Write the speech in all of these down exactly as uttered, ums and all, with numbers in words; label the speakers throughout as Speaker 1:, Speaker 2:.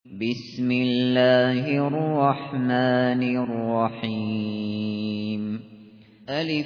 Speaker 1: بسم الله الرحمن الرحيم ألف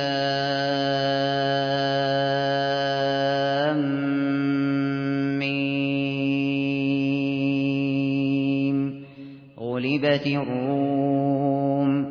Speaker 1: لام ميم غلبت الروم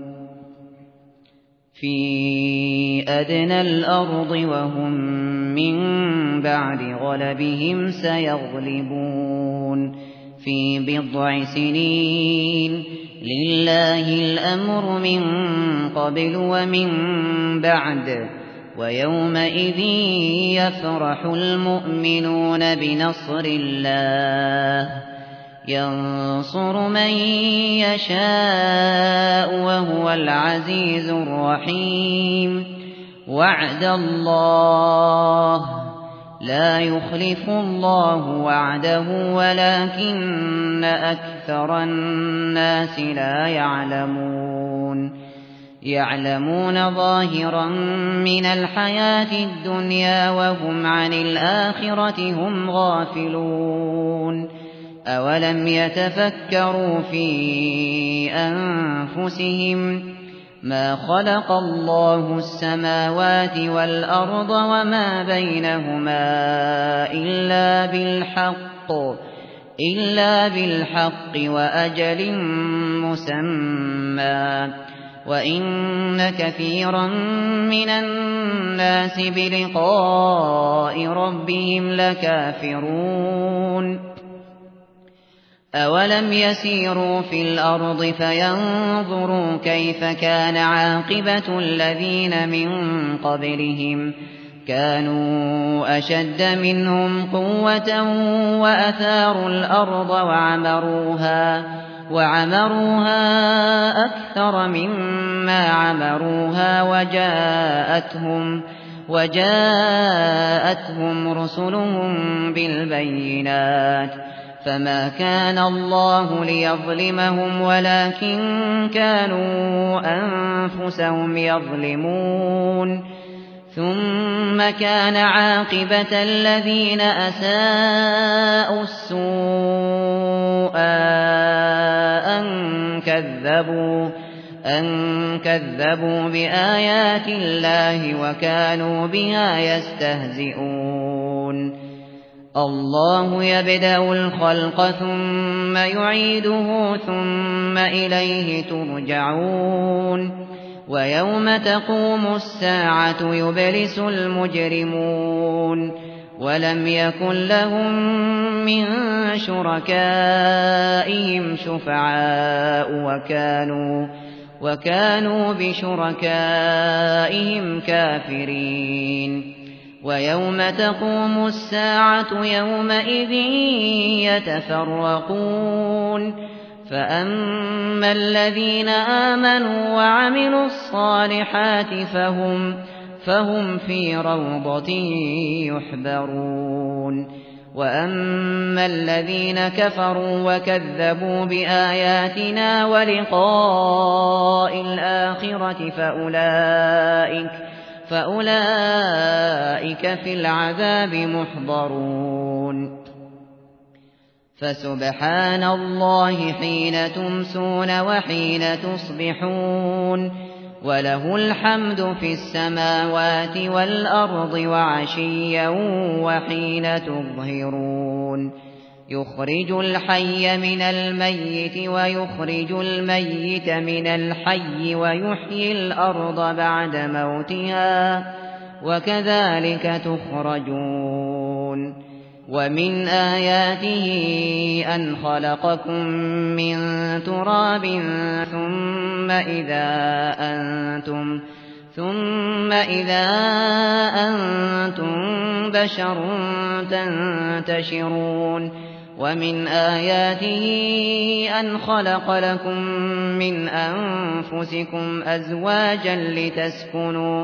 Speaker 1: في أدنى الأرض وهم من بعد غلبهم سيغلبون في بضع سنين لله الأمر من قبل ومن بعد ويومئذ يفرح المؤمنون بنصر الله ينصر من يشاء وهو العزيز الرحيم وعد الله لا يخلف الله وعده ولكن أكثر الناس لا يعلمون يعلمون ظاهرا من الحياة الدنيا وهم عن الآخرة هم غافلون أولم يتفكروا في أنفسهم ما خلق الله السماوات والأرض وما بينهما إلا بالحق إلا بالحق وأجل مسمى وإن كثيرا من الناس بلقاء ربهم لكافرون أولم يسيروا في الأرض فينظروا كيف كان عاقبة الذين من قبلهم كانوا أشد منهم قوة وأثاروا الأرض وعمروها وعمروها أكثر مما عمروها وجاءتهم وجاءتهم رسلهم بالبينات فما كان الله ليظلمهم ولكن كانوا أنفسهم يظلمون ثم كان عاقبة الذين أساءوا السوء أن كذبوا أن كذبوا بآيات الله وكانوا بها يستهزئون الله يبدأ الخلق ثم يعيده ثم إليه ترجعون ويوم تقوم الساعة يبلس المجرمون ولم يكن لهم من شركائهم شفعاء وكانوا وكانوا بشركائهم كافرين ويوم تقوم الساعة يومئذ يتفرقون فأما الذين آمنوا وعملوا الصالحات فهم فهم في روضة يحبرون وأما الذين كفروا وكذبوا بآياتنا ولقاء الآخرة فأولئك فأولئك في العذاب محضرون فسبحان الله حين تمسون وحين تصبحون وله الحمد في السماوات والأرض وعشيا وحين تظهرون يخرج الحي من الميت ويخرج الميت من الحي ويحيي الأرض بعد موتها وكذلك تخرجون ومن آياته أن خلقكم من تراب ثم إذا أنتم ثم إذا أنتم بشر تنتشرون ومن آياته أن خلق لكم من أنفسكم أزواجا لتسكنوا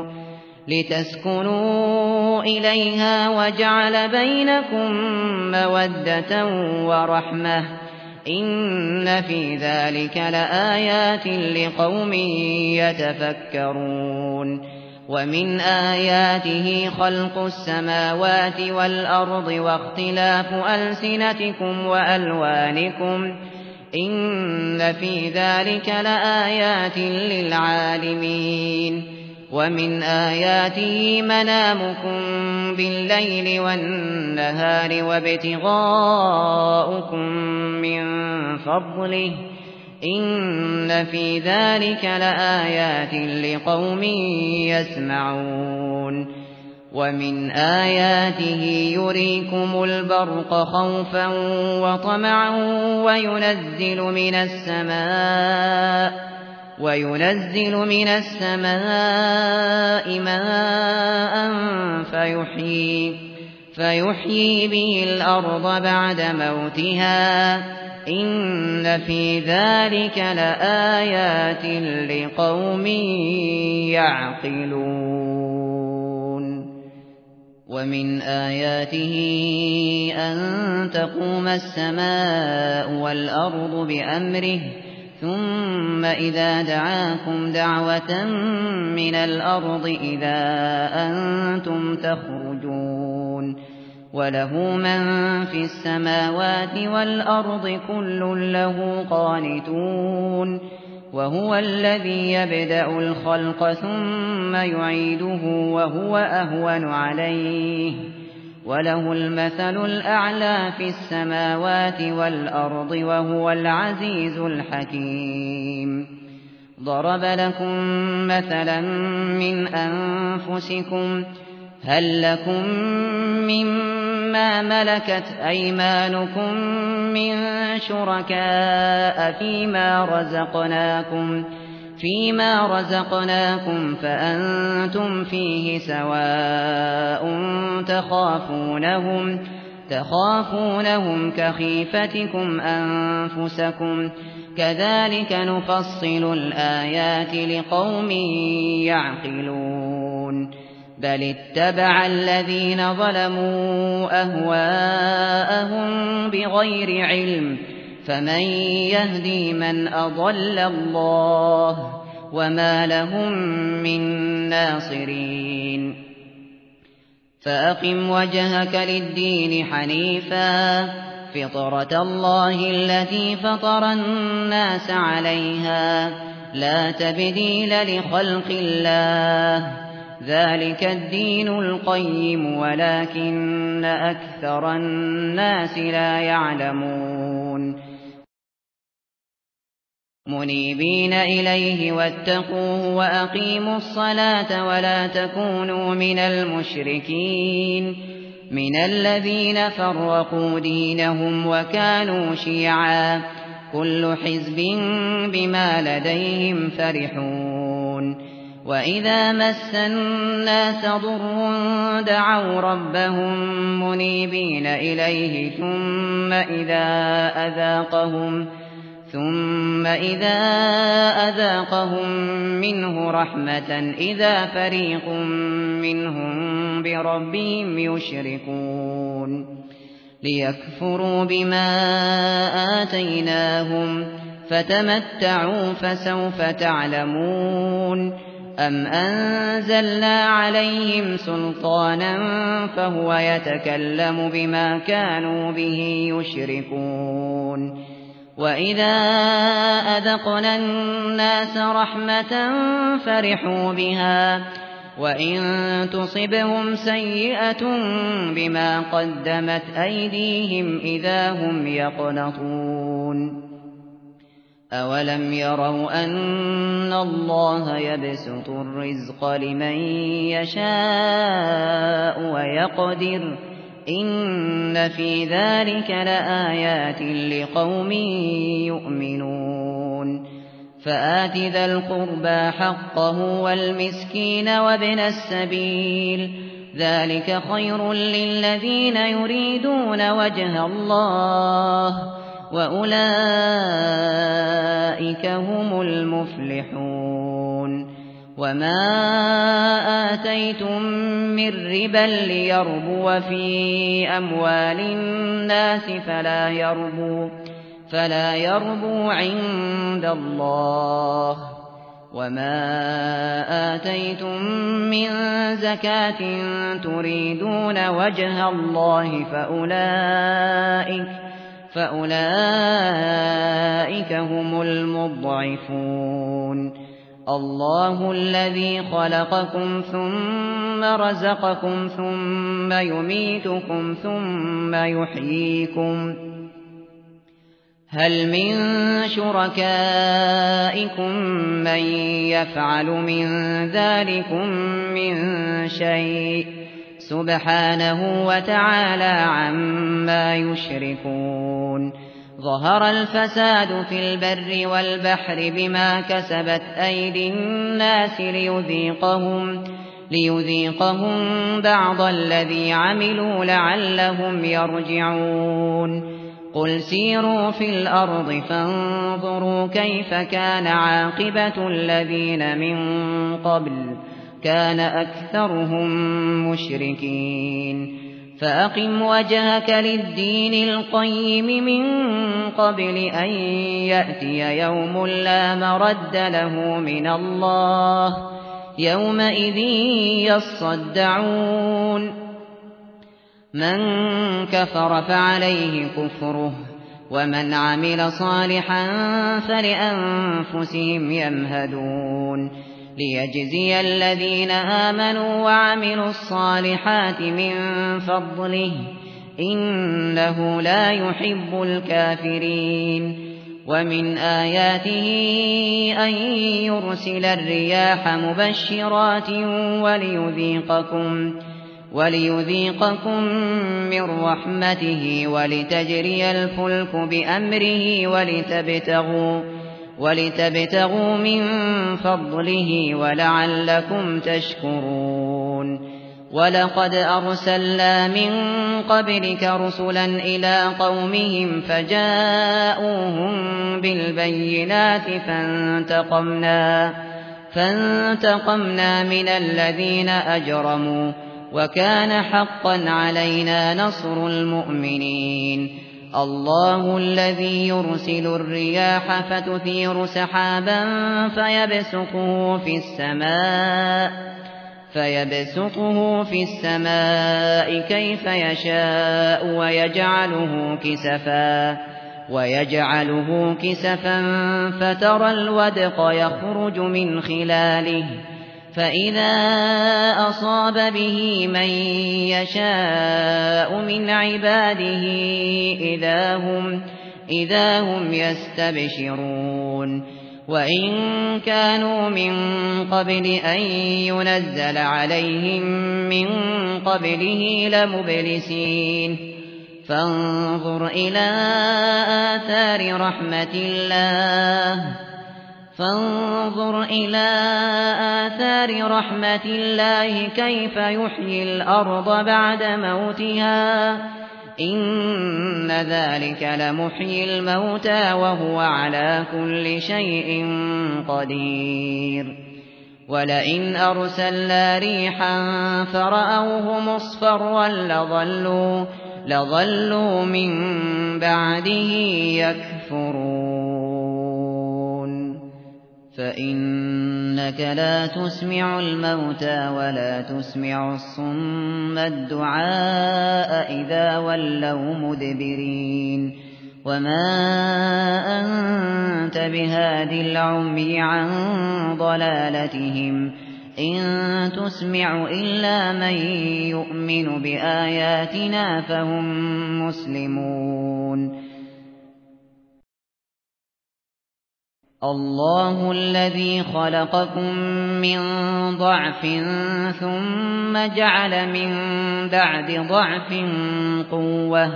Speaker 1: لتسكنوا إليها وجعل بينكم مودة ورحمة إن في ذلك لآيات لقوم يتفكرون ومن آياته خلق السماوات والأرض واختلاف ألسنتكم وألوانكم إن في ذلك لآيات للعالمين ومن آياته منامكم بالليل والنهار وابتغاؤكم من فضله إن في ذلك لآيات لقوم يسمعون ومن آياته يريكم البرق خوفا وطمعا وينزل من السماء وينزل من السماء ماء فيحيي فيحيي به الأرض بعد موتها إن في ذلك لآيات لقوم يعقلون ومن آياته أن تقوم السماء والأرض بأمره ثم إذا دعاكم دعوة من الأرض إذا أنتم تخرجون وله من في السماوات والأرض كل له قانتون وهو الذي يبدأ الخلق ثم يعيده وهو أهون عليه وله المثل الأعلى في السماوات والأرض وهو العزيز الحكيم ضرب لكم مثلا من أنفسكم هل لكم مما ملكت أيمانكم من شركاء فيما رزقناكم فيما رزقناكم فأنتم فيه سواء تخافونهم تخافونهم كخيفتكم أنفسكم كذلك نفصل الآيات لقوم يعقلون بل اتبع الذين ظلموا أهواءهم بغير علم فمن يهدي من أضل الله وما لهم من ناصرين فأقم وجهك للدين حنيفا فطرة الله التي فطر الناس عليها لا تبديل لخلق الله ذلك الدين القيم ولكن أكثر الناس لا يعلمون منيبين إليه واتقوه وأقيموا الصلاة ولا تكونوا من المشركين من الذين فرقوا دينهم وكانوا شيعا كل حزب بما لديهم فرحون وإذا مس الناس ضر دعوا ربهم منيبين إليه ثم إذا أذاقهم ثم إذا أذاقهم منه رحمة إذا فريق منهم بربهم يشركون ليكفروا بما آتيناهم فتمتعوا فسوف تعلمون أم أنزلنا عليهم سلطانا فهو يتكلم بما كانوا به يشركون وإذا أذقنا الناس رحمة فرحوا بها وإن تصبهم سيئة بما قدمت أيديهم إذا هم يقنطون أولم يروا أن الله يبسط الرزق لمن يشاء ويقدر إن في ذلك لآيات لقوم يؤمنون فآت ذا القربى حقه والمسكين وابن السبيل ذلك خير للذين يريدون وجه الله وأولئك هم المفلحون وما آتيتم من ربا ليربو في أموال الناس فلا يربو فلا يربو عند الله وما آتيتم من زكاة تريدون وجه الله فأولئك, فأولئك هم المضعفون. الله الذي خلقكم ثم رزقكم ثم يميتكم ثم يحييكم. هل من شركائكم من يفعل من ذلكم من شيء؟ سبحانه وتعالى عما يشركون. ظهر الفساد في البر والبحر بما كسبت أيدي الناس ليذيقهم, ليذيقهم بعض الذي عملوا لعلهم يرجعون. قل سيروا في الأرض فانظروا كيف كان عاقبة الذين من قبل كان أكثرهم مشركين. فأقم وجهك للدين القيم من قبل أن يأتي يوم لا مرد له من الله يومئذ يصدعون. من كفر فعليه كفره ومن عمل صالحا فلأنفسهم يمهدون. ليجزي الذين آمنوا وعملوا الصالحات من فضله إنه لا يحب الكافرين. ومن آياته أن يرسل الرياح مبشرات وليذيقكم وليذيقكم من رحمته ولتجري الفلك بأمره ولتبتغوا ولتبتغوا من فضله ولعلكم تشكرون. ولقد أرسلنا من قبلك رسلا إلى قومهم فجاءوهم بالبينات فانتقمنا, فانتقمنا من الذين أجرموا وكان حقا علينا نصر المؤمنين. الله الذي يرسل الرياح فتثير سحابا فيبسطه في السماء فيبسطه في السماء كيف يشاء ويجعله كسفا ويجعله كسفا فترى الودق يخرج من خلاله فإذا أصاب به من يشاء من عباده إذا هم, إذا هم يستبشرون. وإن كانوا من قبل أن ينزل عليهم من قبله لمبلسين. فانظر إلى آثار رحمة الله فانظر إلى آثار رحمة الله كيف يحيي الأرض بعد موتها إن ذلك لمحيي الموتى وهو على كل شيء قدير. ولئن أرسلنا ريحا فرأوه مصفرا لظلوا, لظلوا من بعده يكفرون. فإنك لا تسمع الموتى ولا تسمع الصم الدعاء إذا ولوا مدبرين. وما أنت بهاد العمي عن ضلالتهم إن تسمع إلا من يؤمن بآياتنا فهم مسلمون. الله الذي خلقكم من ضعف ثم جعل من بعد ضعف قوة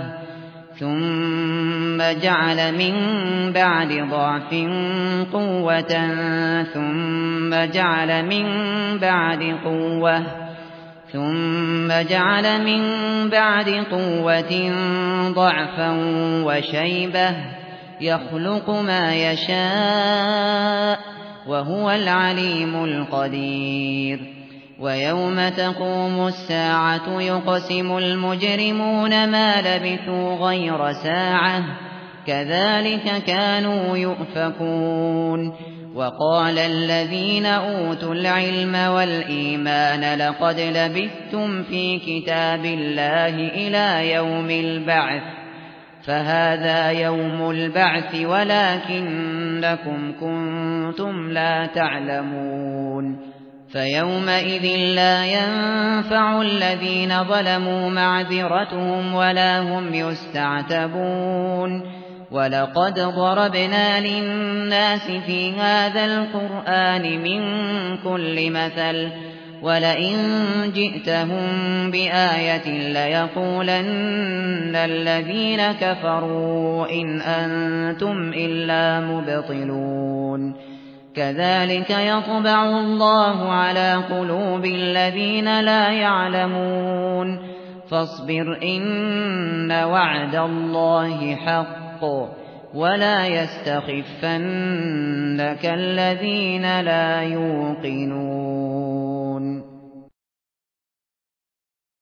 Speaker 1: ثم جعل من بعد ضعف قوة ثم جعل من بعد قوة ثم جعل من بعد قوة ضعفا وشيبة يخلق ما يشاء وهو العليم القدير. ويوم تقوم الساعة يقسم المجرمون ما لبثوا غير ساعة كذلك كانوا يؤفكون. وقال الذين أوتوا العلم والإيمان لقد لبثتم في كتاب الله إلى يوم البعث فهذا يوم البعث ولكنكم كنتم لا تعلمون فيومئذ لا ينفع الذين ظلموا معذرتهم ولا هم يستعتبون ولقد ضربنا للناس في هذا القرآن من كل مثل ولئن جئتهم بآية ليقولن الذين كفروا إن أنتم إلا مبطلون كذلك يطبع الله على قلوب الذين لا يعلمون فاصبر إن وعد الله حق ولا يستخفنك الذين لا يوقنون